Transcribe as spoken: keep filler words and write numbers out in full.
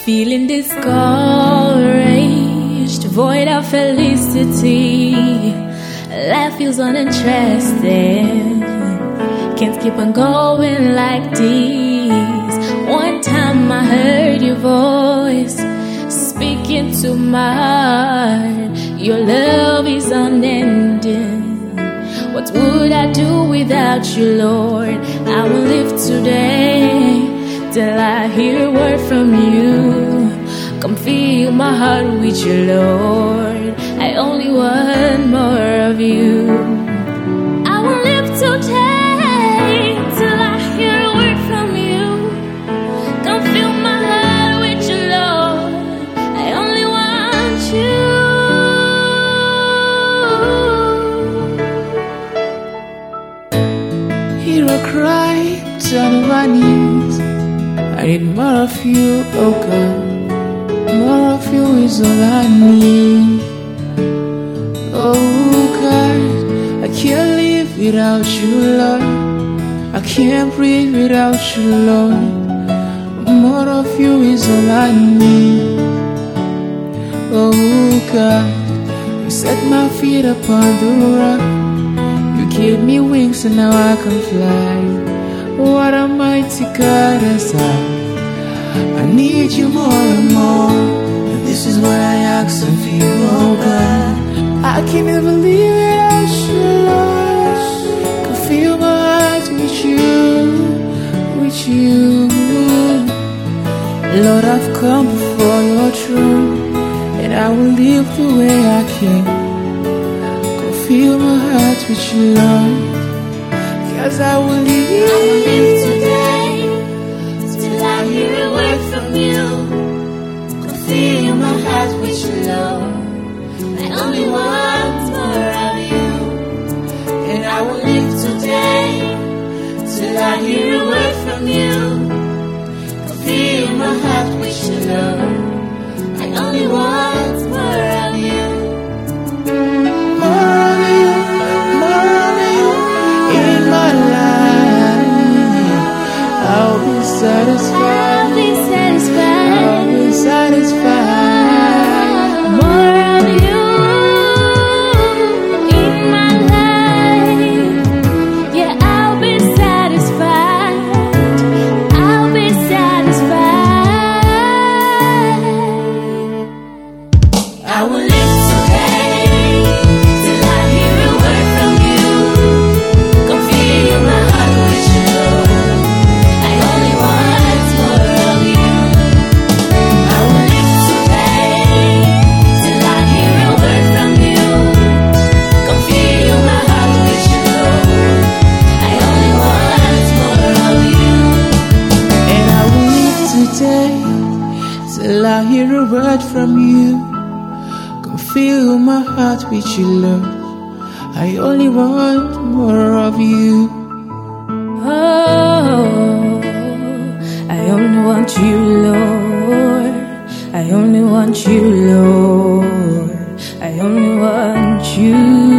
Feeling discouraged, void of felicity. Life feels uninteresting. Can't keep on going like this. One time I heard your voice speaking to my heart. Your love is unending. What would I do without you, Lord? I will live today till I hear a word from you. Come fill my heart with you, Lord. I only want more of you. I will live today till I hear a word from you. Come fill my heart with you, Lord. I only want you. Hear a cry, down on my knees. I need more of you, oh God. More of you is all I need. Oh God, I can't live without you, Lord. I can't breathe without you, Lord. More of you is all I need. Oh God, you set my feet upon the rock. You gave me wings and now I can fly. What a mighty God is I. I need you more and more, and this is what I ask of you, oh God. I can't even live without you, Lord. Can feel my heart with you, with you. Lord, I've come before your throne, and I will live the way I can. Can feel my heart with you, Lord. Cause I will live, I will live today till I hear a word from you. Come fill my heart with you, Lord. I only want more of you. And I will live today till I hear a word from you. Come fill my heart with you, Lord. I only want more of you. more of you, more of you in my life. I'll be satisfied. I'll be satisfied. I'll be satisfied. More of you in my life. Yeah, I'll be satisfied. I'll be satisfied. I will live today till I hear a word from you. Come fill my heart with you, Lord. I only want more of you. I will live today till I hear a word from you. Come fill my heart with you, Lord. I only want more of you. And I will live today till I hear a word from you. Come fill my heart with you, Lord. I only want more of you. Oh, I only want you, Lord. I only want you, Lord. I only want you.